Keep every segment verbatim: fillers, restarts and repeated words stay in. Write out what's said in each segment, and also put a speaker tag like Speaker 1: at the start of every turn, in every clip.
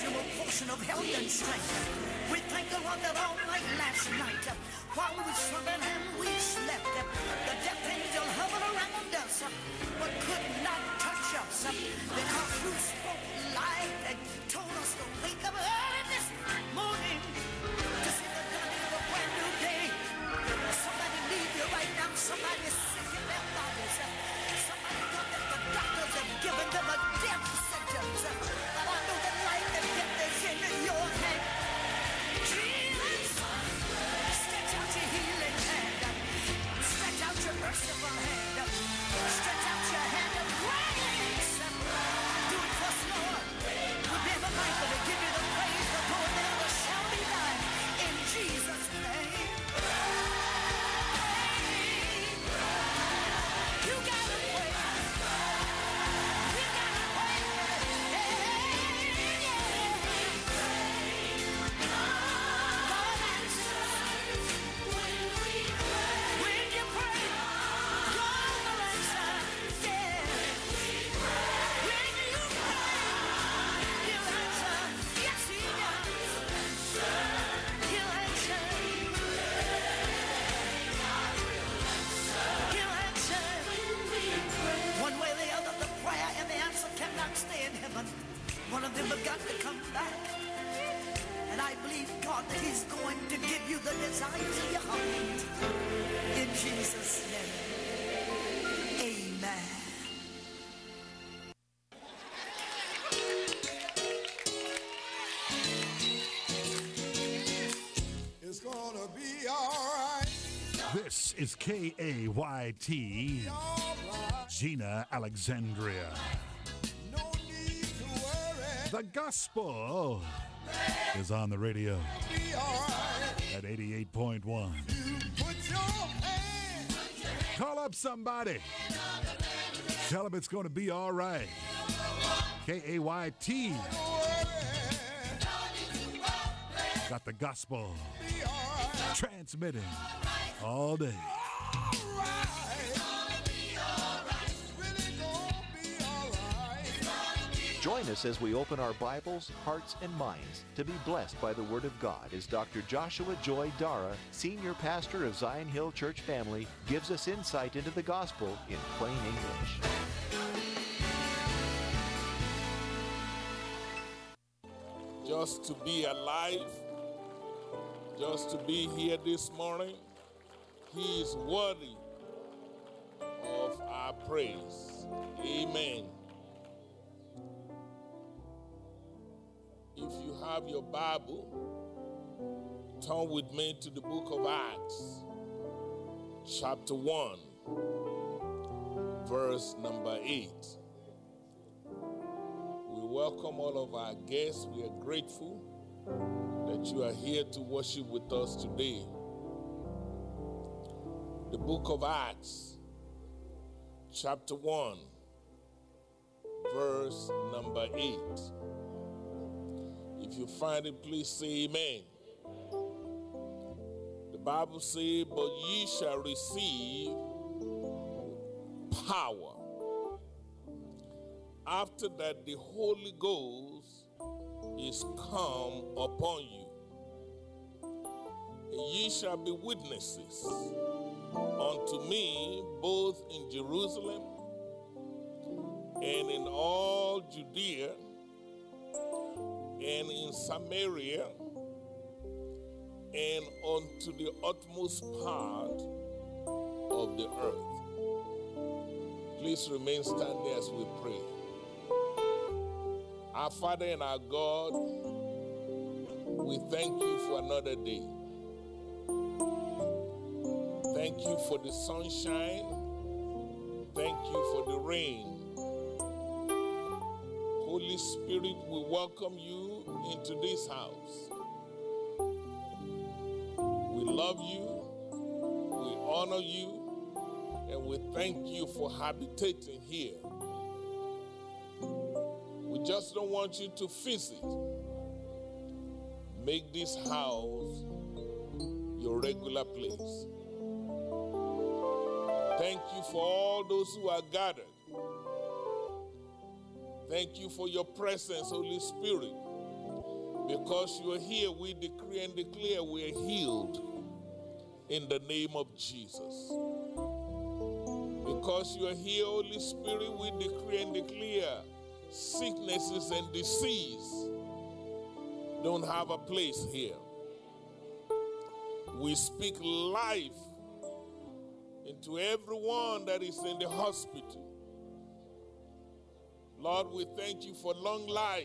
Speaker 1: continual portion of health and strength. We thank the Lord that all night last night, while we slumbered and we slept, the death angel hovered around us, but could not touch us, because you spoke life and told us to wake up early this morning to see the dawning of a brand new day. Somebody need you right now. Somebody's sick in their bodies. Somebody thought that the doctors have given them a death sentence, but I know that life and death is in your hand. Jesus, stretch out your healing hand. Stretch out your merciful hand. Stretch out your hand of grace. Do it for us, Lord. We'll be ever mindful to give you the praise, the glory, and the shall be done in Jesus' name. You gotta pray. You gotta pray. Hey, yeah. God answers when we pray. When you pray, God will answer. Yeah. When you pray, He'll answer. Yes, He does. He'll answer. He'll answer. One way or the other, the prayer and the answer cannot stay in heaven. One of them have got to come back. And I believe, God, that He's going to give you the desires of your heart. In Jesus' name. Amen.
Speaker 2: It's gonna be all right.
Speaker 3: This is K A Y T,
Speaker 2: All right.
Speaker 3: Gina Alexandria.
Speaker 2: No need to worry.
Speaker 3: The gospel is on the radio
Speaker 2: Be all right.
Speaker 3: at eighty-eight point one.
Speaker 2: You put your hand.
Speaker 3: Call up somebody. Tell them it's going to be all right. K A Y T
Speaker 2: Don't worry.
Speaker 3: got the gospel
Speaker 2: Be all right.
Speaker 3: transmitting all day.
Speaker 2: All right. It's really gonna be all right.
Speaker 4: Join us as we open our Bibles, hearts, and minds to be blessed by the Word of God as Doctor Joshua Joy Dara, Senior Pastor of Zion Hill Church Family, gives us insight into the gospel in plain English.
Speaker 5: Just to be alive, just to be here this morning, He is worthy of our praise. Amen. If you have your Bible, turn with me to the book of Acts, chapter one, verse number eight. We welcome all of our guests. We are grateful that you are here to worship with us today. The book of Acts, chapter one, verse number eight. If you find it, please say amen. The Bible says, "But ye shall receive power. After that the Holy Ghost is come upon you. And ye shall be witnesses unto me both in Jerusalem and in all Judea and in Samaria and unto the utmost part of the earth." Please remain standing as we pray. Our Father and our God, we thank you for another day. Thank you for the sunshine. Thank you for the rain. Holy Spirit, we welcome you into this house. We love you, we honor you, and we thank you for habitating here. We just don't want you to visit. Make this house your regular place. Thank you for all those who are gathered. Thank you for your presence, Holy Spirit. Because you are here, we decree and declare we are healed in the name of Jesus. Because you are here, Holy Spirit, we decree and declare sicknesses and disease don't have a place here. We speak life into everyone that is in the hospital. Lord, we thank you for long life.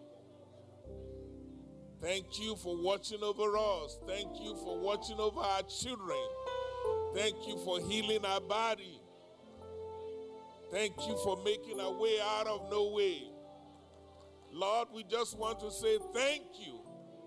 Speaker 5: Thank you for watching over us. Thank you for watching over our children. Thank you for healing our body. Thank you for making a way out of no way. Lord, we just want to say thank you.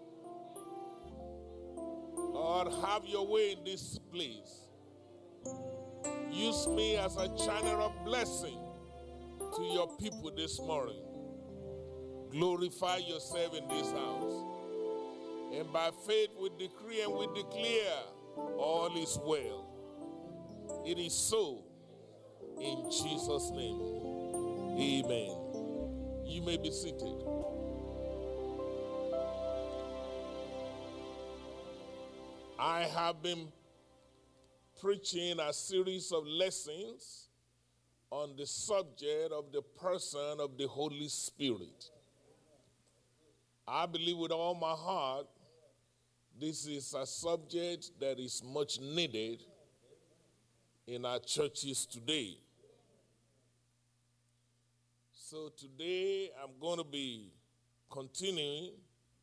Speaker 5: Lord, have your way in this place. Use me as a channel of blessing to your people this morning. Glorify yourself in this house. And by faith we decree and we declare all is well. It is so in Jesus' name. Amen. You may be seated. I have been preaching a series of lessons on the subject of the person of the Holy Spirit. I believe with all my heart this is a subject that is much needed in our churches today. So today I'm going to be continuing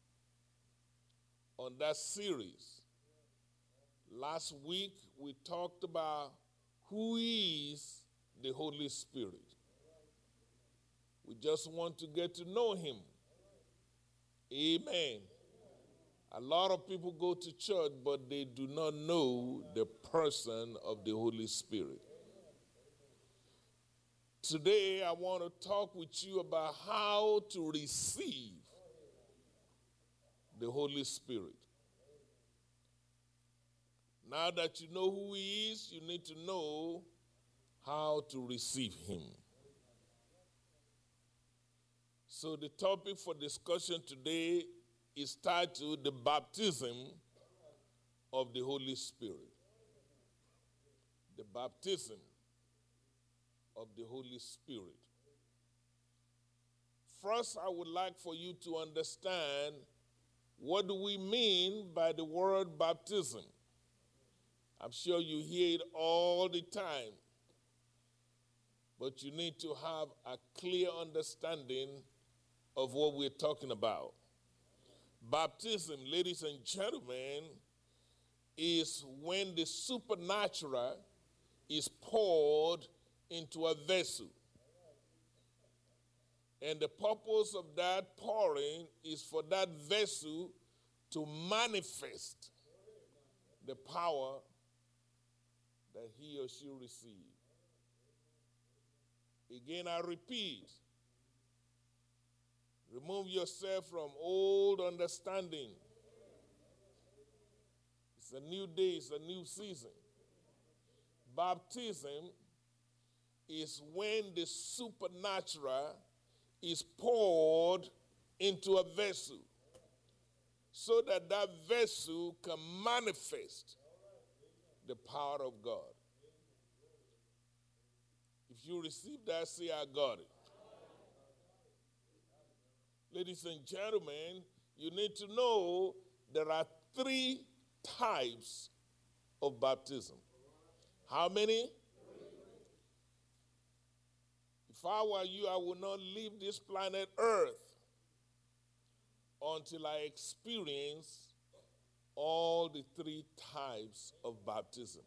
Speaker 5: on that series. Last week we talked about who is the Holy Spirit. We just want to get to know him. Amen. A lot of people go to church, but they do not know the person of the Holy Spirit. Today, I want to talk with you about how to receive the Holy Spirit. Now that you know who he is, you need to know how to receive him. So the topic for discussion today is titled The Baptism of the Holy Spirit. The baptism of the Holy Spirit. First, I would like for you to understand what do we mean by the word baptism. I'm sure you hear it all the time, but you need to have a clear understanding of what we're talking about. Baptism, ladies and gentlemen, is when the supernatural is poured into a vessel. And the purpose of that pouring is for that vessel to manifest the power that he or she received. Again, I repeat, remove yourself from old understanding. It's a new day, it's a new season. Baptism is when the supernatural is poured into a vessel so that that vessel can manifest the power of God. If you receive that, say, I got it. Ladies and gentlemen, you need to know there are three types of baptism. How many? If I were you, I would not leave this planet Earth until I experience all the three types of baptism.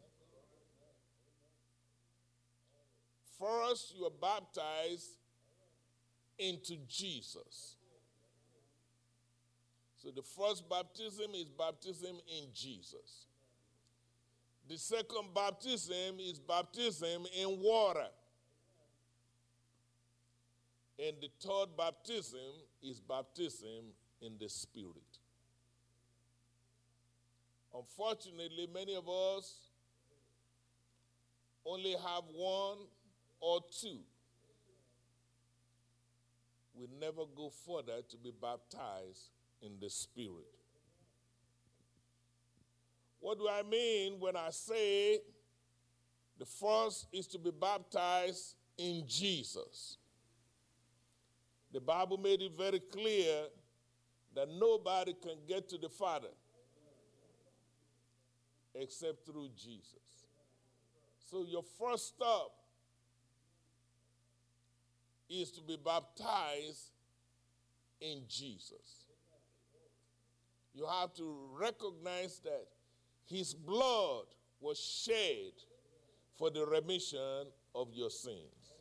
Speaker 5: First, you are baptized into Jesus. So the first baptism is baptism in Jesus. The second baptism is baptism in water. And the third baptism is baptism in the Spirit. Unfortunately, many of us only have one or two. We never go further to be baptized in the Spirit. What do I mean when I say the first is to be baptized in Jesus? The Bible made it very clear that nobody can get to the Father except through Jesus. So your first stop is to be baptized in Jesus. You have to recognize that his blood was shed for the remission of your sins.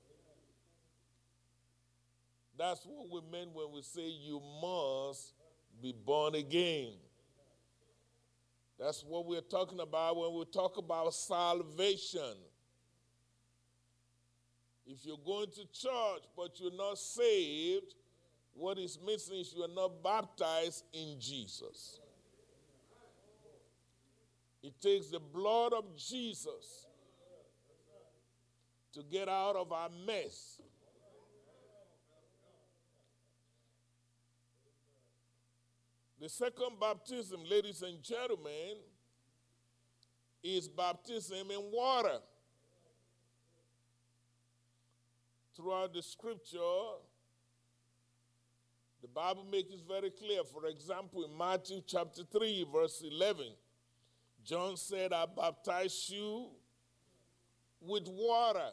Speaker 5: That's what we mean when we say you must be born again. That's what we're talking about when we talk about salvation. If you're going to church but you're not saved, what is missing is you are not baptized in Jesus. It takes the blood of Jesus to get out of our mess. The second baptism, ladies and gentlemen, is baptism in water. Throughout the scripture, the Bible makes it very clear. For example, in Matthew chapter three, verse eleven, John said, I baptize you with water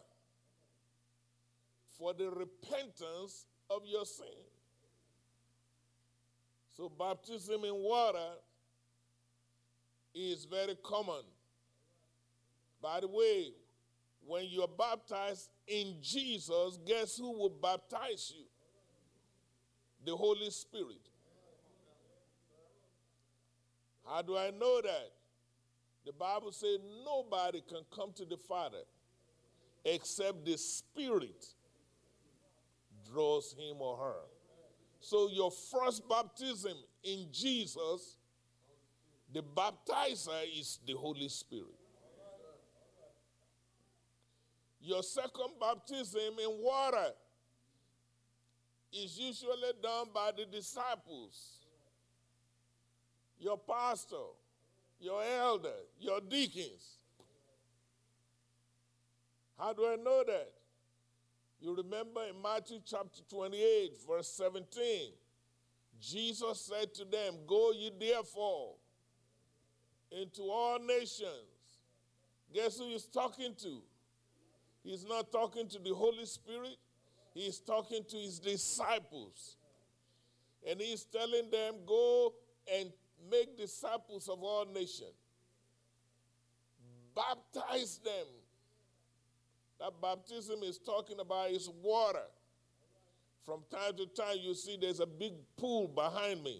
Speaker 5: for the repentance of your sin. So baptism in water is very common. By the way, when you're baptized in Jesus, guess who will baptize you? The Holy Spirit. How do I know that? The Bible says nobody can come to the Father except the Spirit draws him or her. So your first baptism in Jesus, the baptizer is the Holy Spirit. Your second baptism in water is usually done by the disciples, your pastor, your elder, your deacons. How do I know that? You remember in Matthew chapter twenty-eight, verse seventeen, Jesus said to them, go ye therefore into all nations. Guess who he's talking to? He's not talking to the Holy Spirit. He's talking to his disciples. And he's telling them, go and make disciples of all nations. Baptize them. That baptism is talking about is water. From time to time, you see there's a big pool behind me.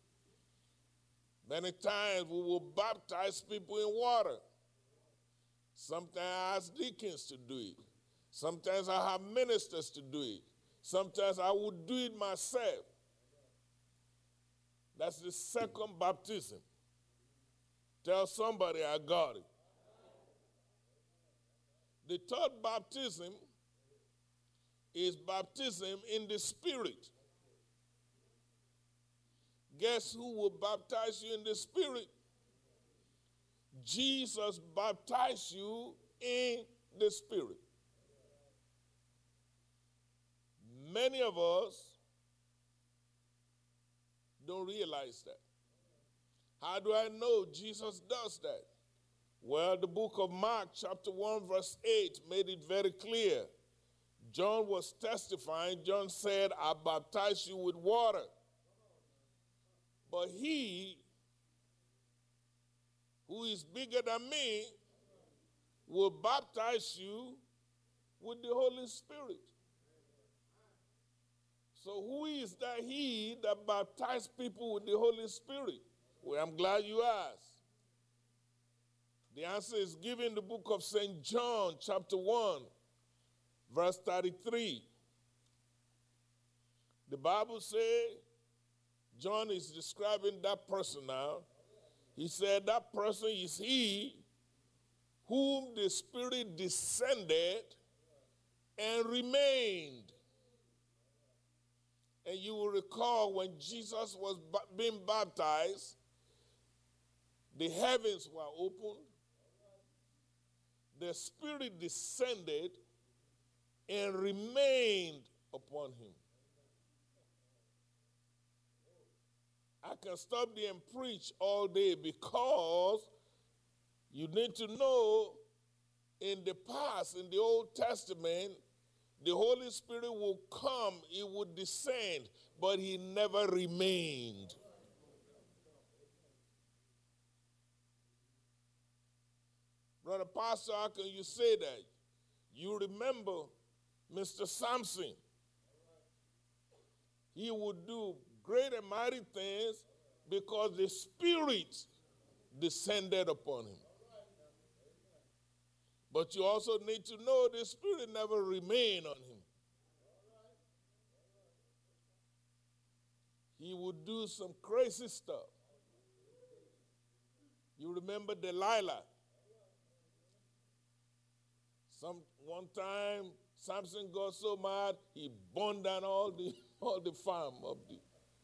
Speaker 5: Many times we will baptize people in water. Sometimes I ask deacons to do it. Sometimes I have ministers to do it. Sometimes I would do it myself. That's the second baptism. Tell somebody I got it. The third baptism is baptism in the Spirit. Guess who will baptize you in the Spirit? Jesus baptized you in the Spirit. Many of us don't realize that. How do I know Jesus does that? Well, the book of Mark, chapter one, verse eight, made it very clear. John was testifying. John said, I baptize you with water. But he, who is bigger than me, will baptize you with the Holy Spirit. So who is that he that baptizes people with the Holy Spirit? Well, I'm glad you asked. The answer is given in the book of Saint John, chapter one, verse thirty-three. The Bible says, John is describing that person now. He said that person is he whom the Spirit descended and remained. And you will recall when Jesus was ba- being baptized, the heavens were opened, the Spirit descended and remained upon him. I can stop there and preach all day because you need to know in the past, in the Old Testament, the Holy Spirit will come, he would descend, but he never remained. Brother Pastor, how can you say that? You remember Mister Samson. He would do great and mighty things because the Spirit descended upon him. But you also need to know the Spirit never remained on him. He would do some crazy stuff. You remember Delilah. Some one time Samson got so mad he burned down all the all the farm of the.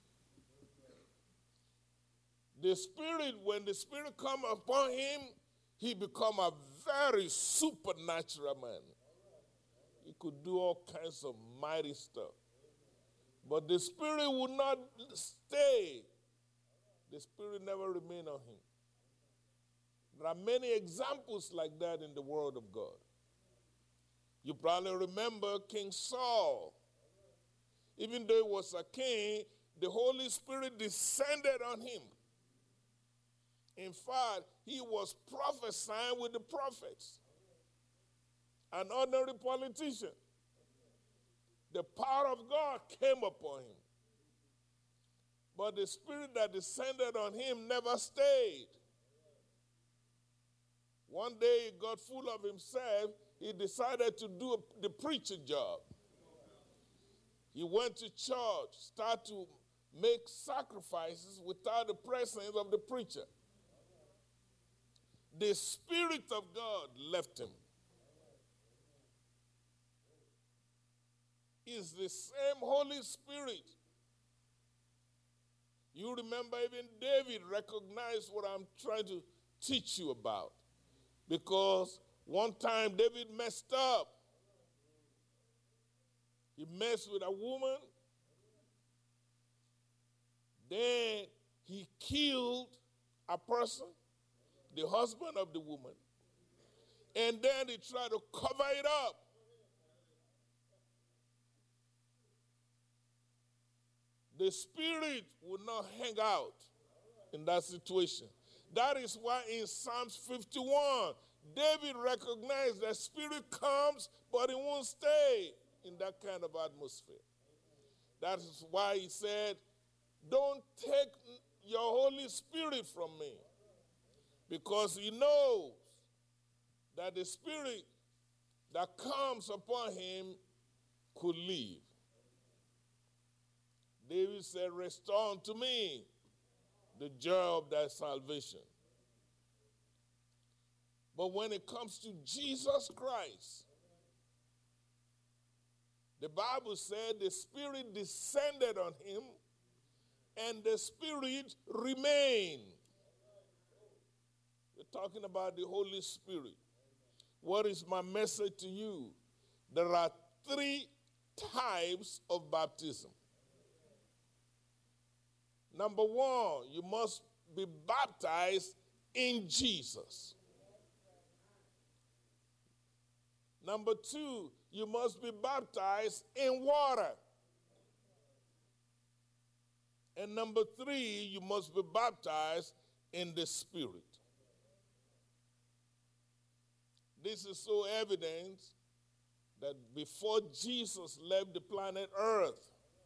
Speaker 5: The Spirit, when the Spirit come upon him, he become a very supernatural man. He could do all kinds of mighty stuff. But the Spirit would not stay. The Spirit never remained on him. There are many examples like that in the Word of God. You probably remember King Saul. Even though he was a king, the Holy Spirit descended on him. In fact, he was prophesying with the prophets. An ordinary politician. The power of God came upon him. But the Spirit that descended on him never stayed. One day he got full of himself. He decided to do the preacher job. He went to church, started to make sacrifices without the presence of the preacher. The Spirit of God left him. It's the same Holy Spirit. You remember even David recognized what I'm trying to teach you about. Because one time David messed up. He messed with a woman. Then he killed a person, the husband of the woman. And then he tried to cover it up. The Spirit would not hang out in that situation. That is why in Psalms fifty-one, David recognized that Spirit comes, but it won't stay in that kind of atmosphere. That is why he said, don't take your Holy Spirit from me. Because he knows that the Spirit that comes upon him could leave. David said, restore unto me the joy of thy salvation. But when it comes to Jesus Christ, the Bible said the Spirit descended on him and the Spirit remained. We're talking about the Holy Spirit. What is my message to you? There are three types of baptism. Number one, you must be baptized in Jesus. Number two, you must be baptized in water. And number three, you must be baptized in the Spirit. This is so evident that before Jesus left the planet Earth,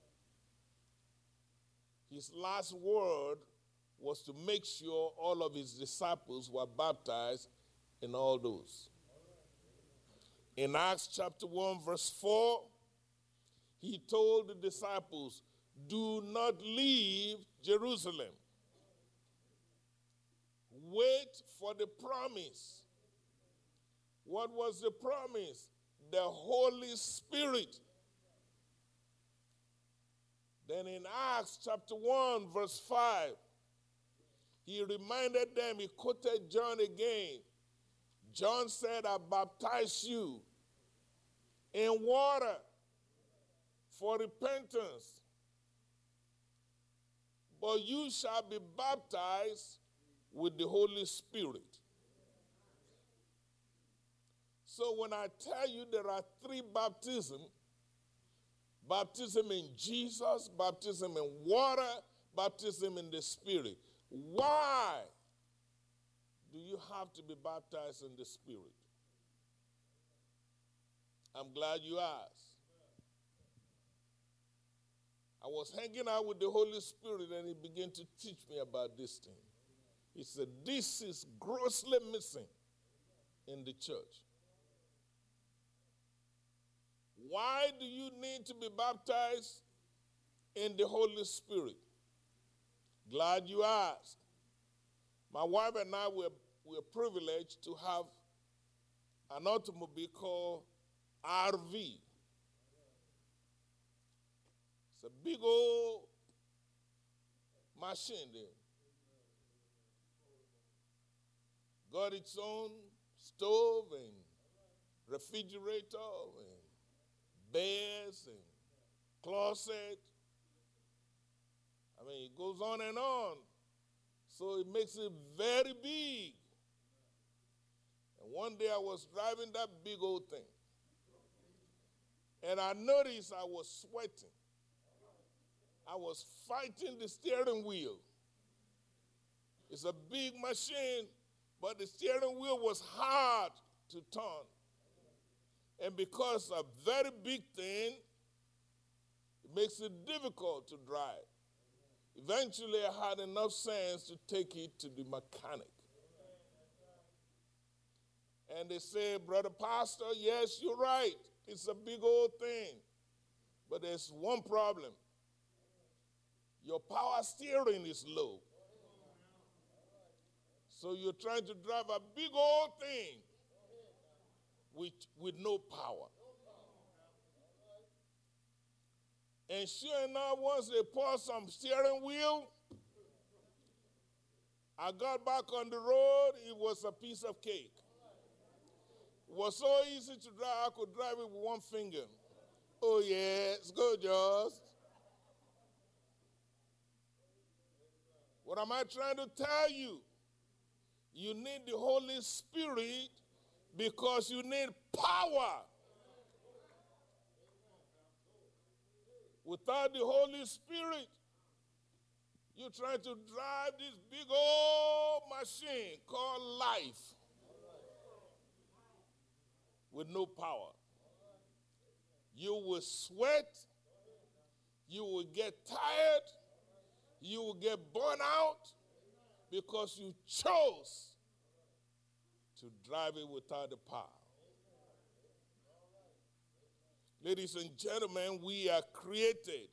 Speaker 5: his last word was to make sure all of his disciples were baptized in all those. In Acts chapter one, verse four, he told the disciples, do not leave Jerusalem. Wait for the promise. What was the promise? The Holy Spirit. Then in Acts chapter one, verse five, he reminded them, he quoted John again. John said, I baptize you in water for repentance, but you shall be baptized with the Holy Spirit. So when I tell you there are three baptisms, baptism in Jesus, baptism in water, baptism in the Spirit. Why do you have to be baptized in the Spirit? I'm glad you asked. I was hanging out with the Holy Spirit and he began to teach me about this thing. He said, this is grossly missing in the church. Why do you need to be baptized in the Holy Spirit? Glad you asked. My wife and I were, were privileged to have an automobile called R V. It's a big old machine there. Got its own stove and refrigerator and beds and closet. I mean, it goes on and on. So it makes it very big. And one day I was driving that big old thing. And I noticed I was sweating. I was fighting the steering wheel. It's a big machine, but the steering wheel was hard to turn. And because a very big thing, it makes it difficult to drive. Eventually, I had enough sense to take it to the mechanic. And they said, Brother Pastor, yes, you're right. It's a big old thing. But there's one problem. Your power steering is low. So you're trying to drive a big old thing with, with no power. And sure enough, once they poured some steering wheel, I got back on the road, it was a piece of cake. It was so easy to drive, I could drive it with one finger. Oh yeah, it's good, Joss. What am I trying to tell you? You need the Holy Spirit because you need power. Without the Holy Spirit, you're trying to drive this big old machine called life with no power. You will sweat, you will get tired, you will get burnt out because you chose to drive it without the power. Ladies and gentlemen, we are created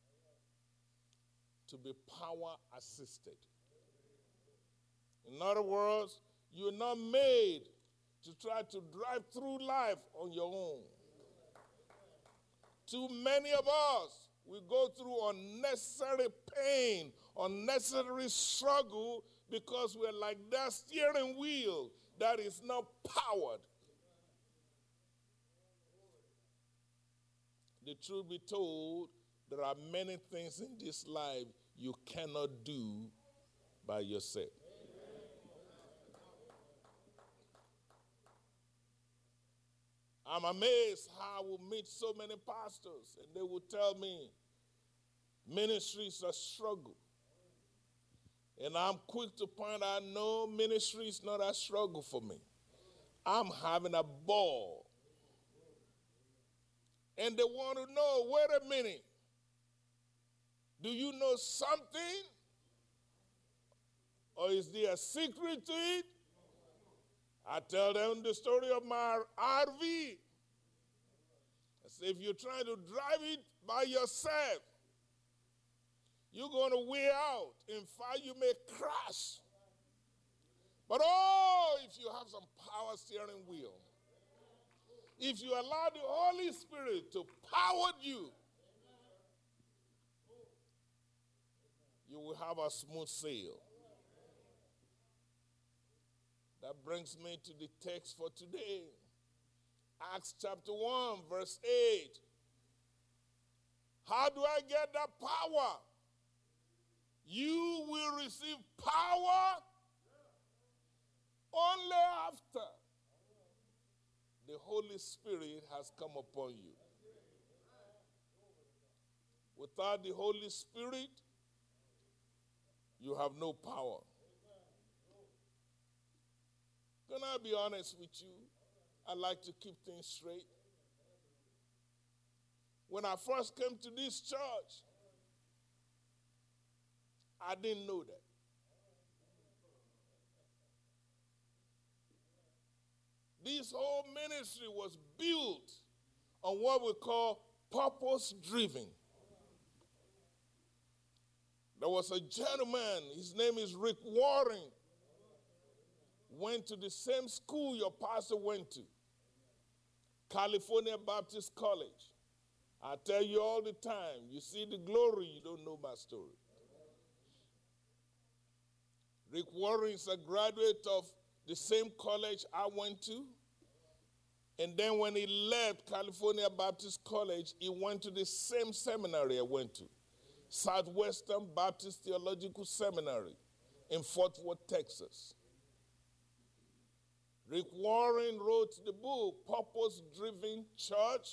Speaker 5: to be power assisted. In other words, you're not made to try to drive through life on your own. Too many of us, we go through unnecessary pain, unnecessary struggle because we're like that steering wheel that is not powered. The truth be told, there are many things in this life you cannot do by yourself. I'm amazed how I will meet so many pastors and they will tell me ministry is a struggle. And I'm quick to point out, no, ministry is not a struggle for me. I'm having a ball. And they want to know, wait a minute, do you know something? Or is there a secret to it? I tell them the story of my R V. I say, if you're trying to drive it by yourself, you're going to wear out. In fact, you may crash. But oh, if you have some power steering wheel, if you allow the Holy Spirit to power you, you will have a smooth sail. That brings me to the text for today. Acts chapter one, verse eight. How do I get that power? You will receive power only after the Holy Spirit has come upon you. Without the Holy Spirit, you have no power. Can I be honest with you? I like to keep things straight. When I first came to this church, I didn't know that. This whole ministry was built on what we call purpose-driven. There was a gentleman, his name is Rick Warren, went to the same school your pastor went to, California Baptist College. I tell you all the time, you see the glory, you don't know my story. Rick Warren is a graduate of the same college I went to. And then when he left California Baptist College, he went to the same seminary I went to, Southwestern Baptist Theological Seminary in Fort Worth, Texas. Rick Warren wrote the book, Purpose Driven Church,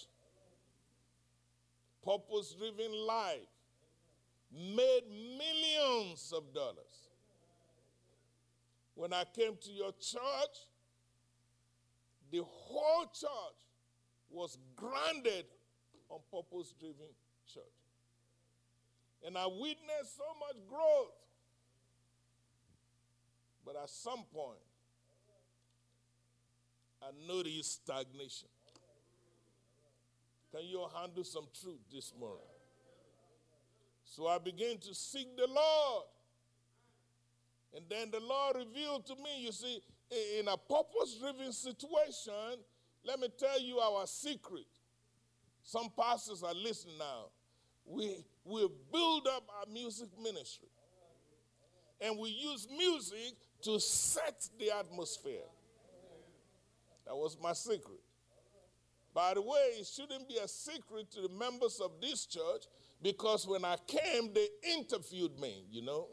Speaker 5: Purpose Driven Life, made millions of dollars. When I came to your church, the whole church was grounded on purpose-driven church. And I witnessed so much growth. But at some point, I noticed stagnation. Can you handle some truth this morning? So I began to seek the Lord. And then the Lord revealed to me, you see, in a purpose-driven situation, let me tell you our secret. Some pastors are listening now. We, we build up our music ministry. And we use music to set the atmosphere. That was my secret. By the way, it shouldn't be a secret to the members of this church, because when I came, they interviewed me, you know.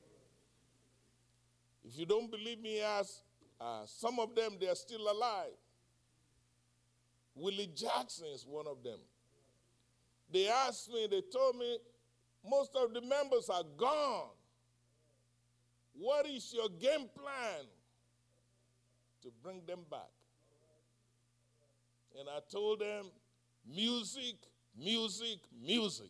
Speaker 5: If you don't believe me, ask uh, some of them, they're still alive. Willie Jackson is one of them. They asked me, they told me, most of the members are gone. What is your game plan to bring them back? And I told them, music, music, music.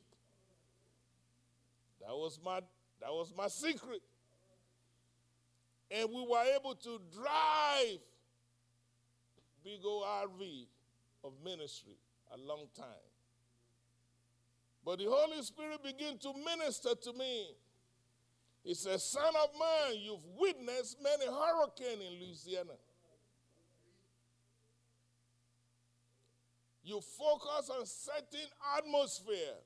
Speaker 5: That was my, that was my secret. And we were able to drive big old R V of ministry a long time. But the Holy Spirit began to minister to me. He said, son of man, you've witnessed many hurricanes in Louisiana. You focus on setting atmosphere.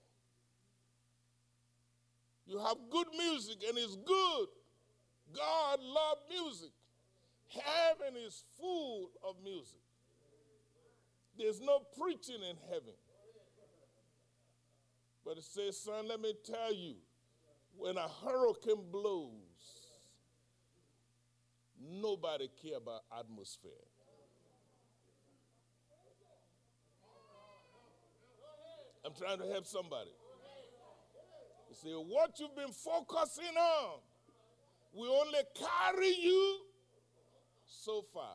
Speaker 5: You have good music, and it's good. God loves music. Heaven is full of music. There's no preaching in heaven. But it says, son, let me tell you, when a hurricane blows, nobody cares about atmosphere. I'm trying to help somebody. You see, what you've been focusing on will only carry you so far.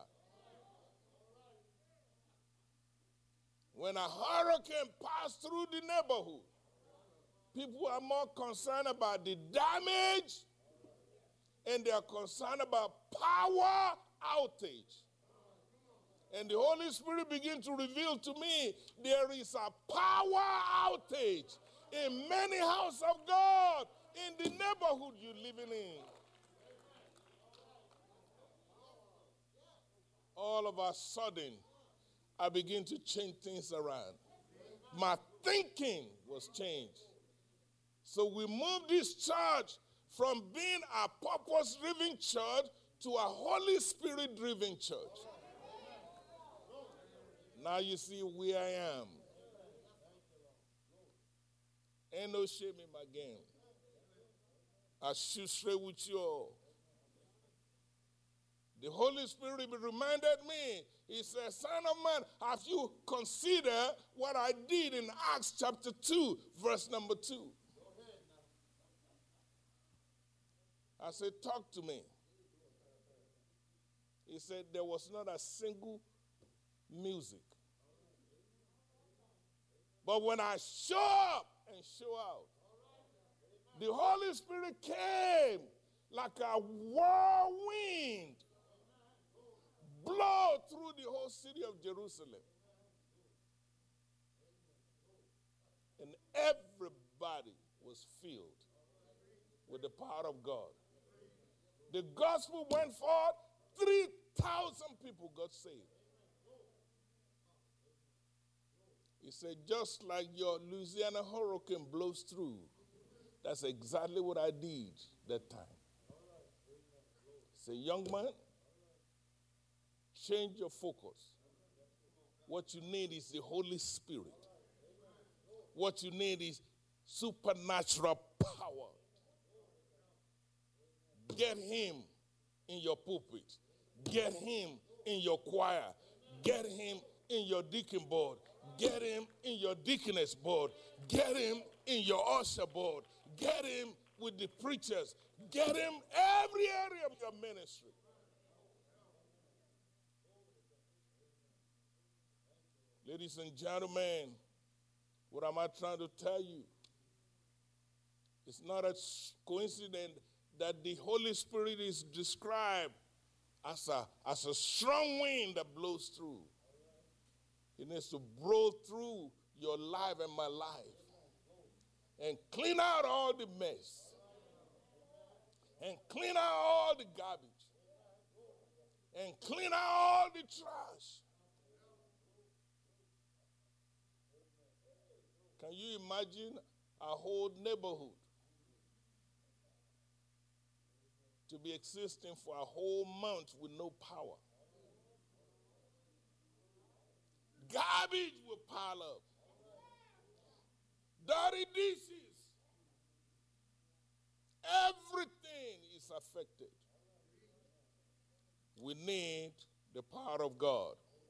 Speaker 5: When a hurricane passes through the neighborhood, people are more concerned about the damage, and they are concerned about power outage. And the Holy Spirit began to reveal to me there is a power outage in many houses of God in the neighborhood you're living in. All of a sudden, I begin to change things around. My thinking was changed. So we moved this church from being a purpose-driven church to a Holy Spirit-driven church. Now you see where I am. Ain't no shame in my game. I shoot straight with you all. The Holy Spirit reminded me. He said, son of man, have you considered what I did in Acts chapter two, verse number two? I said, talk to me. He said, there was not a single music. But when I show up and show out, the Holy Spirit came like a whirlwind, blow through the whole city of Jerusalem. And everybody was filled with the power of God. The gospel went forth, three thousand people got saved. He said, just like your Louisiana hurricane blows through, that's exactly what I did that time. He said, young man, change your focus. What you need is the Holy Spirit. What you need is supernatural power. Get him in your pulpit. Get him in your choir. Get him in your deacon board. Get him in your deaconess board. Get him in your usher board. Get him with the preachers. Get him every area of your ministry. Ladies and gentlemen, what am I trying to tell you? It's not a coincidence that the Holy Spirit is described as a, as a strong wind that blows through. It needs to blow through your life and my life and clean out all the mess and clean out all the garbage and clean out all the trash. Can you imagine a whole neighborhood to be existing for a whole month with no power? Garbage will pile up. Dirty dishes. Everything is affected. We need the power of God.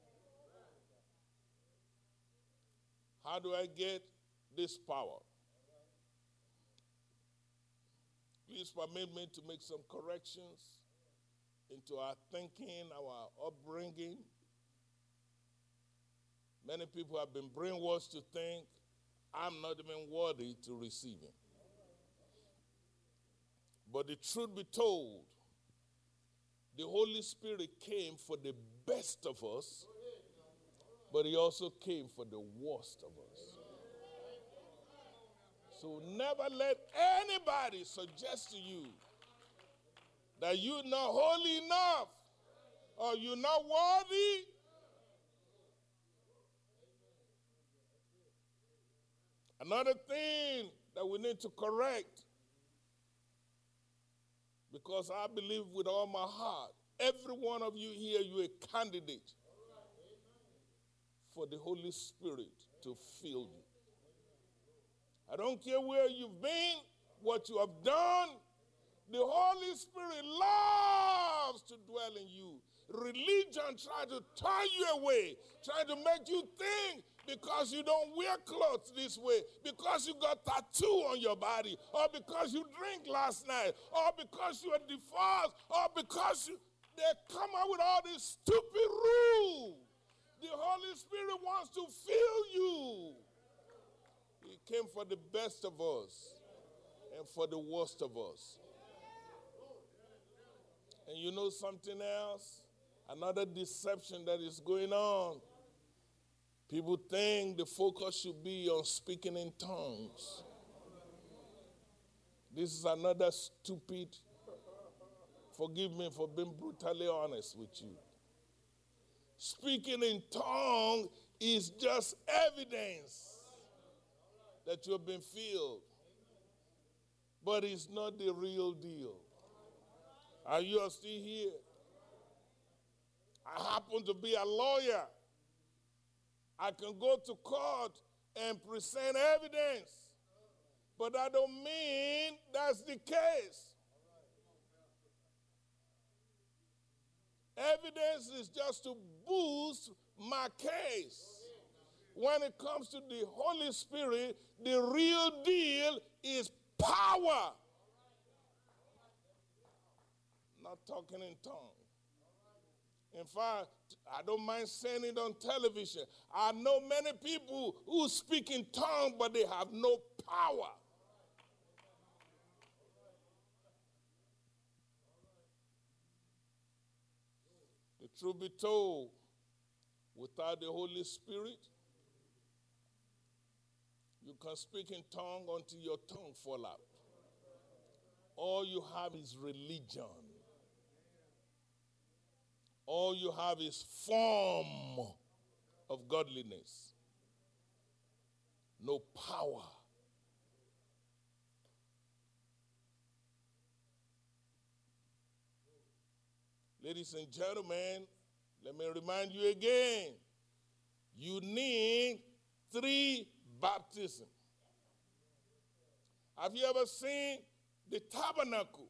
Speaker 5: How do I get this power? Please permit me to make some corrections into our thinking, our upbringing. Many people have been brainwashed to think I'm not even worthy to receive him. But the truth be told, the Holy Spirit came for the best of us, but he also came for the worst of us. So never let anybody suggest to you that you're not holy enough or you're not worthy. Another thing that we need to correct, because I believe with all my heart, every one of you here, you're a candidate for the Holy Spirit to fill you. I don't care where you've been, what you have done. The Holy Spirit loves to dwell in you. Religion tries to turn you away, trying to make you think because you don't wear clothes this way, because you got tattoo on your body, or because you drink last night, or because you are divorced, or because you, they come out with all these stupid rules. The Holy Spirit wants to fill you. He came for the best of us and for the worst of us. And you know something else? Another deception that is going on. People think the focus should be on speaking in tongues. This is another stupid, forgive me for being brutally honest with you. Speaking in tongues is just evidence that you have been filled. but it's not the real deal. Are you still here? I happen to be a lawyer. I can go to court and present evidence, but that don't mean that's the case. Evidence is just to boost my case. When it comes to the Holy Spirit, the real deal is power. Not talking in tongues. In fact, I don't mind saying it on television. I know many people who speak in tongues, but they have no power. The truth be told, without the Holy Spirit, you can speak in tongues until your tongue fall out. All you have is religion. All you have is form of godliness. No power. Ladies and gentlemen, let me remind you again, you need three baptisms. Have you ever seen the tabernacle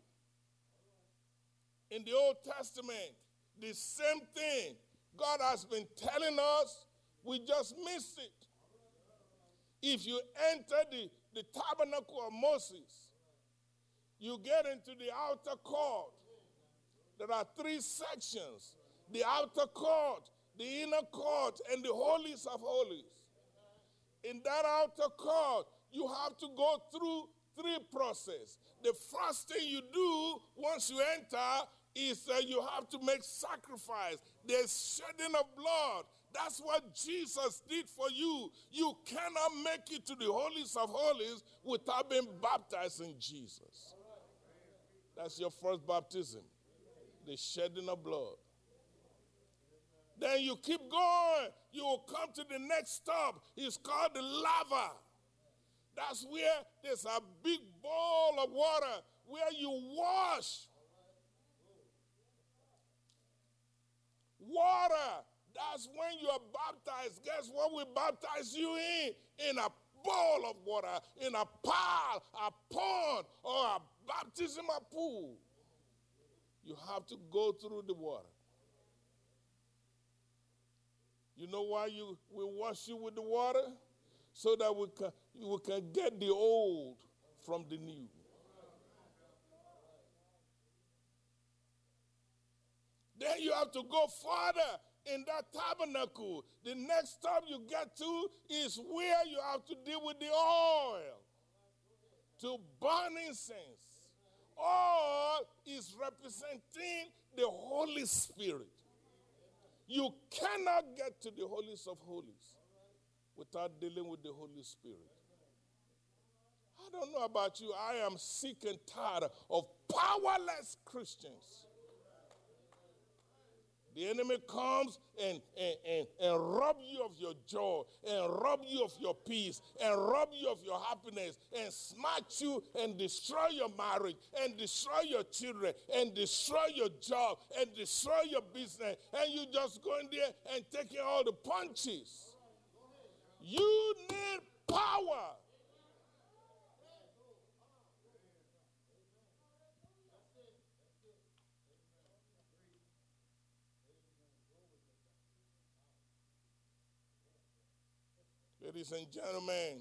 Speaker 5: in the Old Testament? The same thing God has been telling us, we just missed it. If you enter the, the tabernacle of Moses, you get into the outer court. There are three sections: the outer court, the inner court, and the holies of holies. In that outer court, you have to go through three processes. The first thing you do once you enter is that you have to make sacrifice. There's shedding of blood. That's what Jesus did for you. You cannot make it to the holies of holies without being baptized in Jesus. That's your first baptism, the shedding of blood. Then you keep going. You will come to the next stop. It's called the laver. That's where there's a big bowl of water where you wash. Water. That's when you are baptized. Guess what we baptize you in? In a bowl of water, in a pile, a pond, or a baptismal pool. You have to go through the water. You know why you we wash you with the water? So that we can, we can get the old from the new. Then you have to go further in that tabernacle. The next stop you get to is where you have to deal with the oil to burn incense. Oil is representing the Holy Spirit. You cannot get to the holies of holies without dealing with the Holy Spirit. I don't know about you. I am sick and tired of powerless Christians. The enemy comes and, and, and, and rob you of your joy, and rob you of your peace, and rob you of your happiness, and smash you and destroy your marriage, and destroy your children, and destroy your job, and destroy your business, and you just go in there and taking all the punches. You need power. Ladies and gentlemen,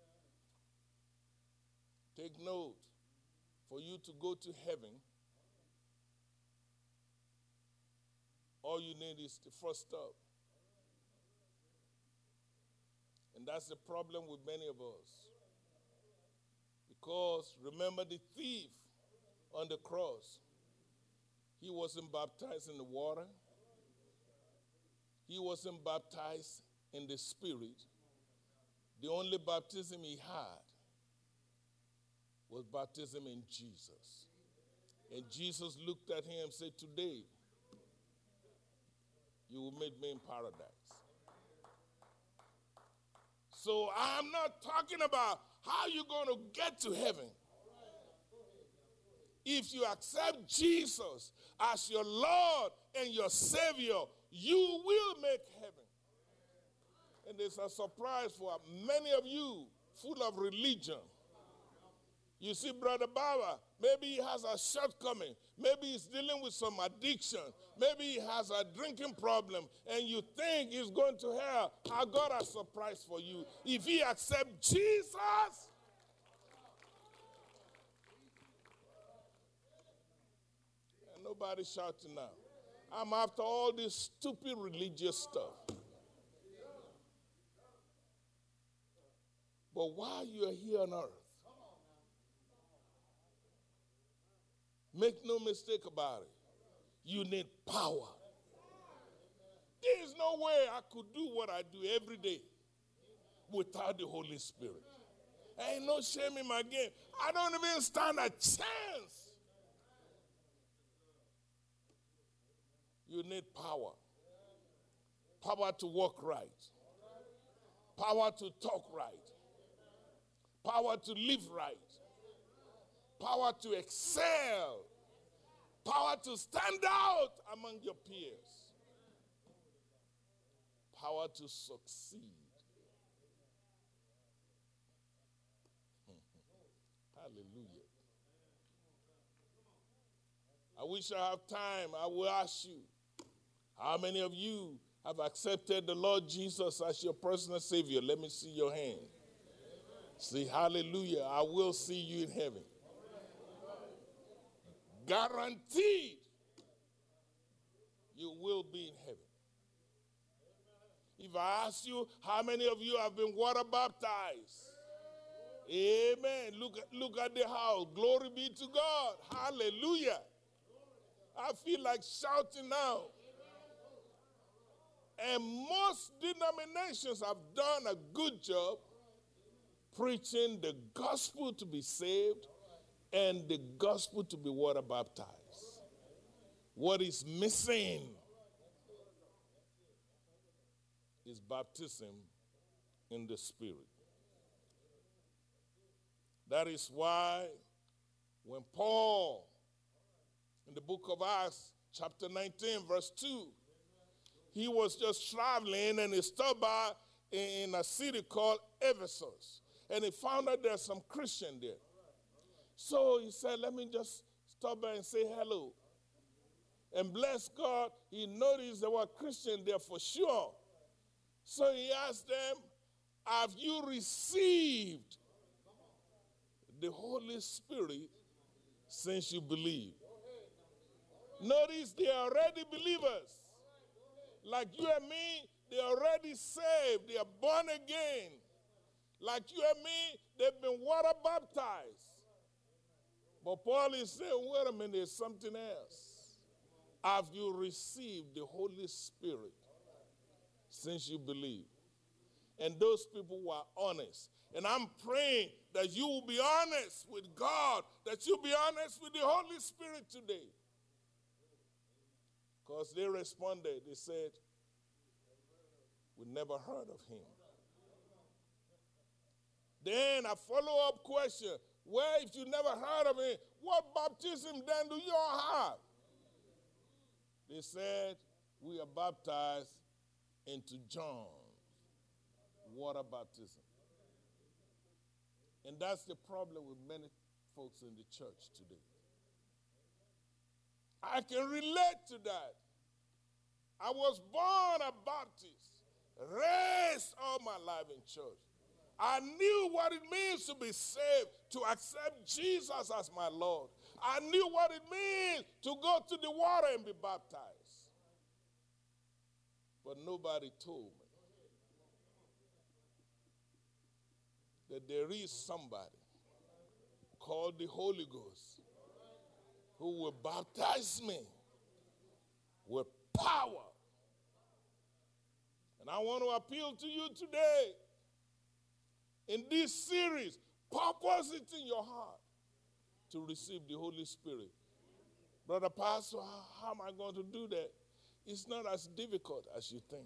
Speaker 5: take note. For you to go to heaven, all you need is the first stop. And that's the problem with many of us. Because remember the thief on the cross. He wasn't baptized in the water. He wasn't baptized in the Spirit. The only baptism he had was baptism in Jesus. And Jesus looked at him and said, today, you will meet me in paradise. So I'm not talking about how you're going to get to heaven. If you accept Jesus as your Lord and your Savior, you will make heaven. And it's a surprise for many of you full of religion. You see, Brother Baba, maybe he has a shortcoming. Maybe he's dealing with some addiction. Maybe he has a drinking problem, and you think he's going to hell. I got a surprise for you. If he accepts Jesus, and nobody shouting now. I'm after all this stupid religious stuff. But while you are here on earth, make no mistake about it, you need power. There is no way I could do what I do every day without the Holy Spirit. Ain't no shame in my game. I don't even stand a chance. You need power. Power to walk right. Power to talk right. Power to live right. Power to excel. Power to stand out among your peers. Power to succeed. Hallelujah. I wish I have time. I will ask you, how many of you have accepted the Lord Jesus as your personal Savior? Let me see your hand. See, hallelujah. I will see you in heaven. Guaranteed you will be in heaven. If I ask you, how many of you have been water baptized? Amen. Look, look at the house. Glory be to God. Hallelujah. I feel like shouting now. And most denominations have done a good job preaching the gospel to be saved and the gospel to be water baptized. What is missing is baptism in the Spirit. That is why when Paul, in the book of Acts, chapter nineteen, verse two, he was just traveling and he stopped by in a city called Ephesus. And he found out there's some Christian there. So he said, let me just stop by and say hello. And bless God, he noticed there were Christians there for sure. So he asked them, have you received the Holy Spirit since you believe? Notice they are already believers. Like you and me, they are already saved. They are born again. Like you and me, they've been water baptized. But Paul is saying, wait a minute, there's something else. Have you received the Holy Spirit since you believe? And those people were honest. And I'm praying that you will be honest with God, that you'll be honest with the Holy Spirit today. Because they responded, they said, we never heard of him. Then a follow-up question, well, if you never heard of him, what baptism then do you all have? They said, we are baptized into John's water baptism. And that's the problem with many folks in the church today. I can relate to that. I was born a Baptist, raised all my life in church. I knew what it means to be saved, to accept Jesus as my Lord. I knew what it means to go to the water and be baptized. But nobody told me that there is somebody called the Holy Ghost who will baptize me with power. And I want to appeal to you today. In this series, purpose it in your heart to receive the Holy Spirit. Brother Pastor, how, how am I going to do that? It's not as difficult as you think.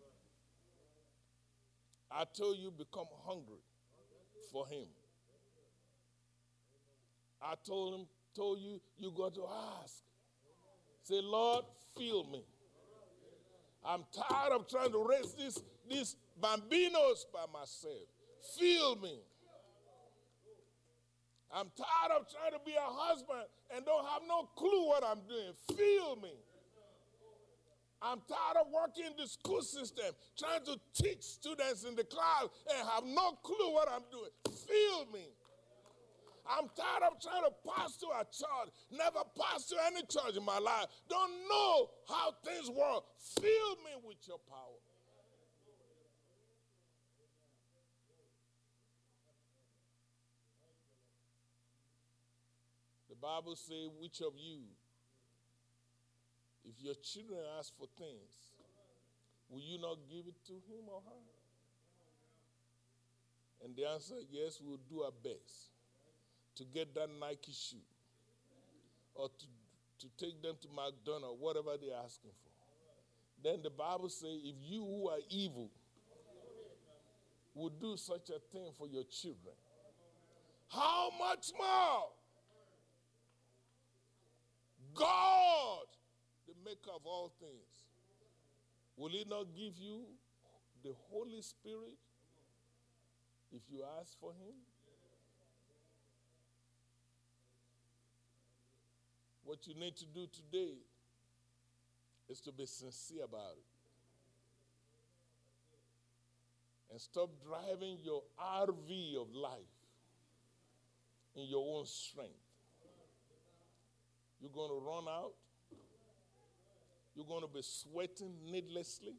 Speaker 5: I told you, become hungry for him. I told him, told you, you got to ask. Say, Lord, fill me. I'm tired of trying to raise this, these bambinos by myself. Fill me. I'm tired of trying to be a husband and don't have no clue what I'm doing. Fill me. I'm tired of working in the school system, trying to teach students in the class and have no clue what I'm doing. Fill me. I'm tired of trying to pastor a church, never pastor any church in my life. Don't know how things work. Fill me with your power. The Bible says, which of you, if your children ask for things, will you not give it to him or her? And the answer, yes, we'll do our best to get that Nike shoe or to, to take them to McDonald's, whatever they're asking for. Then the Bible says, if you who are evil would do such a thing for your children, how much more God, the maker of all things, will he not give you the Holy Spirit if you ask for him? What you need to do today is to be sincere about it. And stop driving your R V of life in your own strength. You're going to run out. You're going to be sweating needlessly.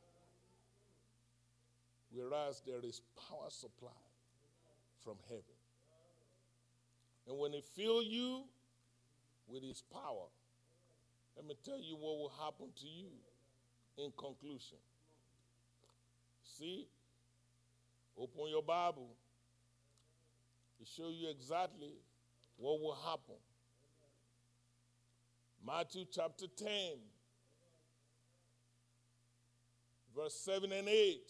Speaker 5: Whereas there is power supply from heaven. And when he fills you with his power, let me tell you what will happen to you in conclusion. See, open your Bible. It shows you exactly what will happen. Matthew chapter ten, verse seven and eight.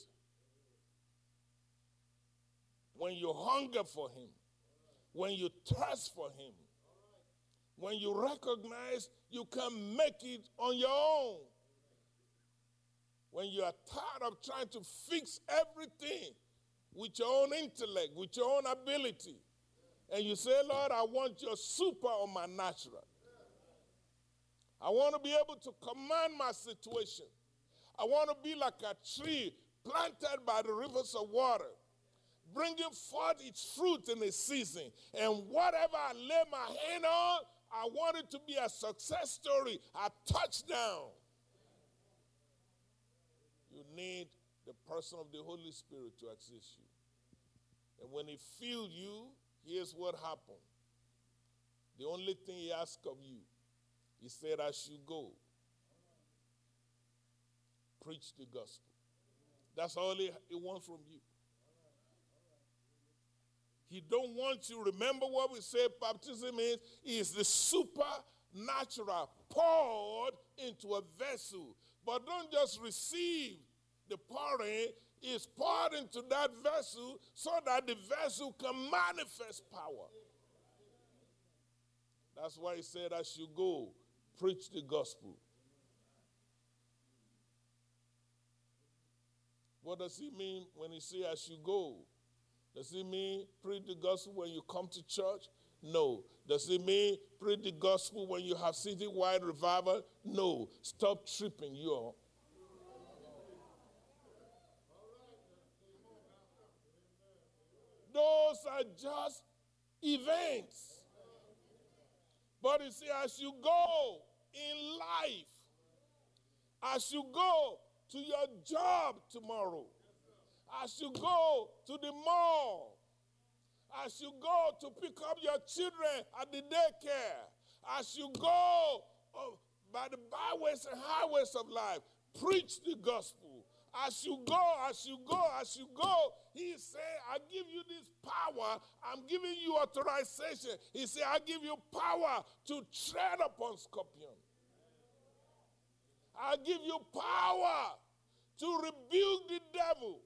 Speaker 5: When you hunger for him, when you thirst for him, when you recognize you can't make it on your own, when you are tired of trying to fix everything with your own intellect, with your own ability, and you say, Lord, I want your super on my natural. I want to be able to command my situation. I want to be like a tree planted by the rivers of water, bringing forth its fruit in its season. And whatever I lay my hand on, I want it to be a success story, a touchdown. You need the person of the Holy Spirit to assist you. And when he fills you, here's what happened. The only thing he asks of you, he said, as you go, preach the gospel. That's all he, he wants from you. He don't want you, remember what we said baptism is? Is the supernatural poured into a vessel. But don't just receive the pouring, it's poured into that vessel so that the vessel can manifest power. That's why he said, as you go, preach the gospel. What does he mean when he says, as you go? Does it mean preach the gospel when you come to church? No. Does it mean preach the gospel when you have citywide revival? No. Stop tripping, y'all. Those are just events. But you see, as you go in life, as you go to your job tomorrow, as you go to the mall, as you go to pick up your children at the daycare, as you go oh, by the byways and highways of life, preach the gospel. As you go, as you go, as you go, he said, I give you this power. I'm giving you authorization. He said, I give you power to tread upon scorpions. I give you power to rebuke the devil,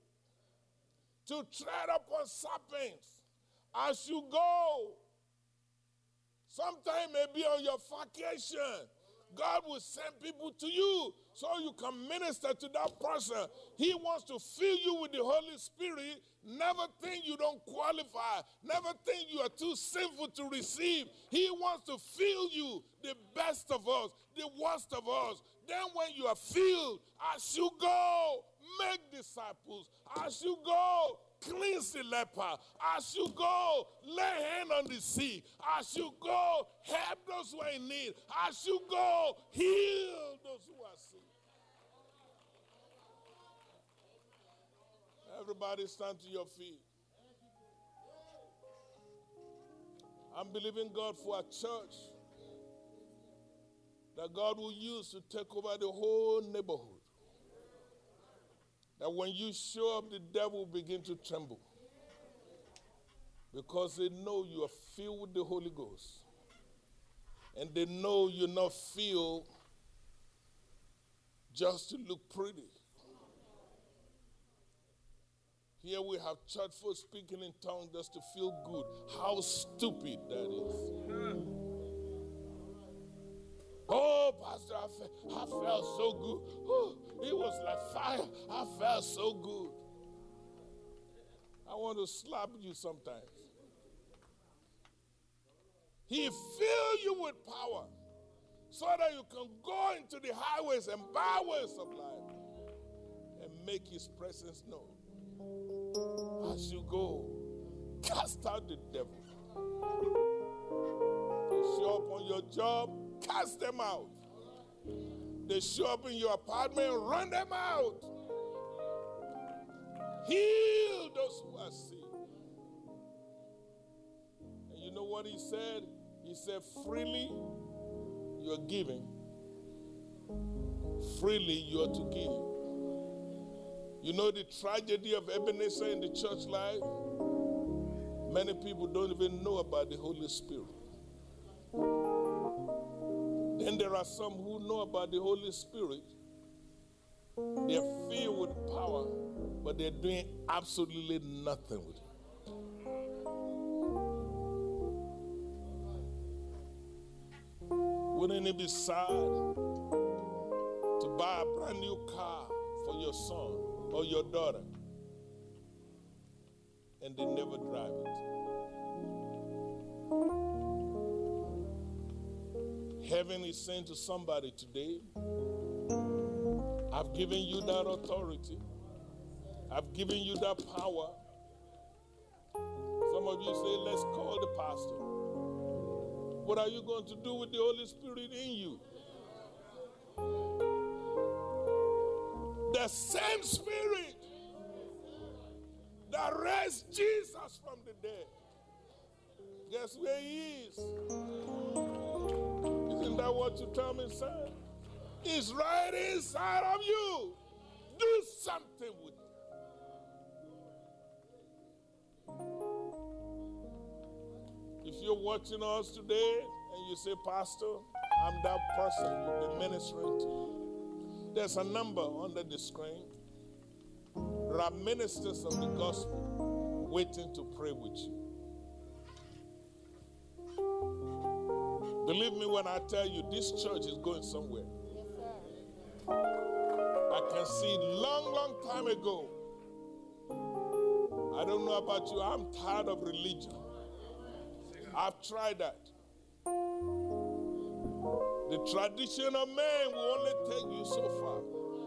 Speaker 5: to tread upon serpents. As you go, Sometimes it may be on your vacation. God will send people to you so you can minister to that person. He wants to fill you with the Holy Spirit. Never think you don't qualify. Never think you are too sinful to receive. He wants to fill you, the best of us, the worst of us. Then when you are filled, as you go, make disciples. As you go, cleanse the leper. As you go, lay hand on the sick. As you go, help those who are in need. As you go, heal those who are sick. Everybody stand to your feet. I'm believing God for a church that God will use to take over the whole neighborhood. That when you show up, the devil will begin to tremble. Because they know you are filled with the Holy Ghost. And they know you're not filled just to look pretty. Here we have church folk speaking in tongues just to feel good. How stupid that is. Oh, Pastor, I, fe- I felt so good. Oh, it was like fire. I felt so good. I want to slap you sometimes. He fill you with power so that you can go into the highways and byways of life and make his presence known. As you go, cast out the devil. You show up on your job, cast them out. They show up in your apartment, run them out. Heal those who are sick. And you know what he said? He said, freely you are giving, freely you are to give. You know the tragedy of Ebenezer in the church life? Many people don't even know about the Holy Spirit. Then there are some who know about the Holy Spirit. They're filled with power, but they're doing absolutely nothing with it. Wouldn't it be sad to buy a brand new car for your son or your daughter and they never drive it? Heaven is saying to somebody today, I've given you that authority. I've given you that power. Some of you say, let's call the pastor. What are you going to do with the Holy Spirit in you? The same Spirit that raised Jesus from the dead. Guess where he is? Isn't that what you tell me, son? He's right inside of you. Do something with it. If you're watching us today and you say, Pastor, I'm that person you've been ministering to, there's a number under the screen. There are ministers of the gospel waiting to pray with you. Believe me when I tell you, this church is going somewhere. I can see long, long time ago. I don't know about you, I'm tired of religion. I've tried that. The tradition of man will only take you so far.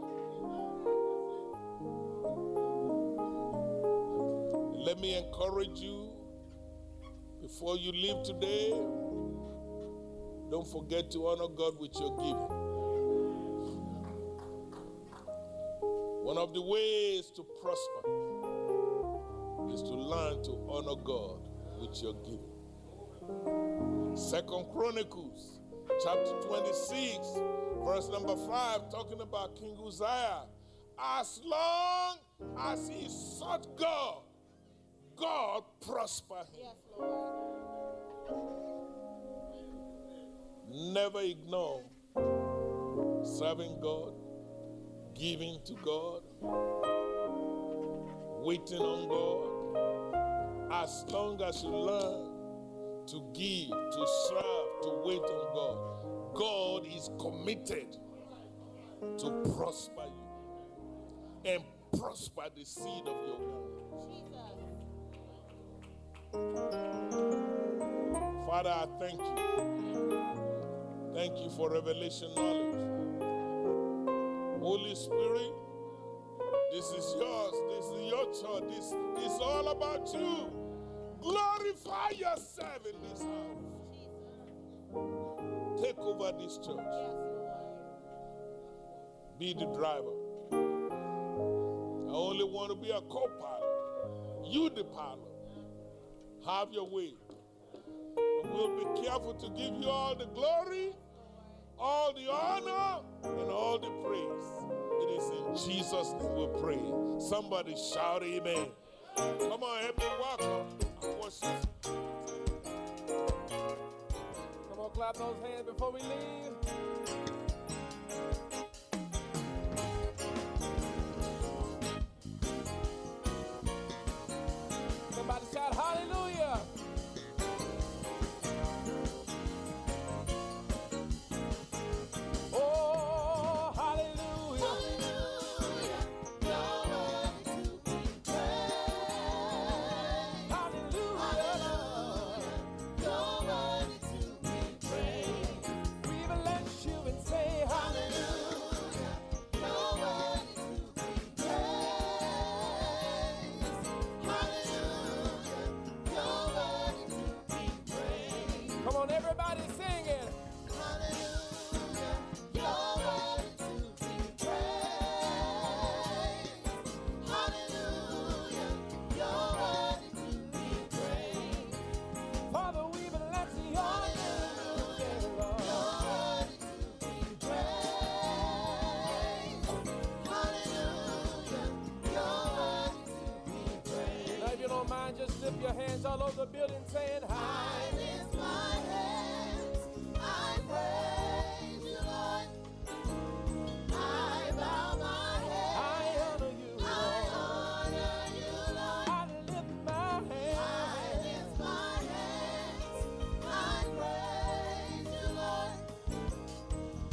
Speaker 5: Let me encourage you, before you leave today, don't forget to honor God with your giving. One of the ways to prosper is to learn to honor God with your giving. Second Chronicles chapter twenty-six, verse number five, talking about King Uzziah. As long as he sought God, God prospered him.
Speaker 6: Yes, Lord.
Speaker 5: Never ignore serving God, giving to God, waiting on God. As long as you learn to give, to serve, to wait on God. God is committed to prosper you and prosper the seed of your womb. Father, I thank you. Thank you for revelation knowledge. Holy Spirit, this is yours. This is your church. This is all about you. Glorify yourself in this house. Take over this church. Be the driver. I only want to be a co-pilot. You the pilot. Have your way. And we'll be careful to give you all the glory, all the honor, and all the praise. It is in Jesus' name we pray. Somebody shout amen. Come on, help me welcome our worship.
Speaker 7: Come on, clap those hands before we leave. Somebody shout hallelujah. Oh, hallelujah.
Speaker 2: Hallelujah. You're worthy to be praised.
Speaker 7: Hallelujah.
Speaker 2: You're worthy to be praised.
Speaker 7: We bless you and say
Speaker 2: Hallelujah. You're worthy to be praised. Hallelujah. You're worthy to be praised.
Speaker 7: come on, everybody sing it.
Speaker 2: Hallelujah. You're worthy to be praised. Hallelujah. You're worthy to be praised.
Speaker 7: Father, we bless your name, Lord.
Speaker 2: You're worthy to be praised. Hallelujah. You're worthy to be praised.
Speaker 7: Now, if you don't mind, just lift your hands all over the building saying,
Speaker 2: I lift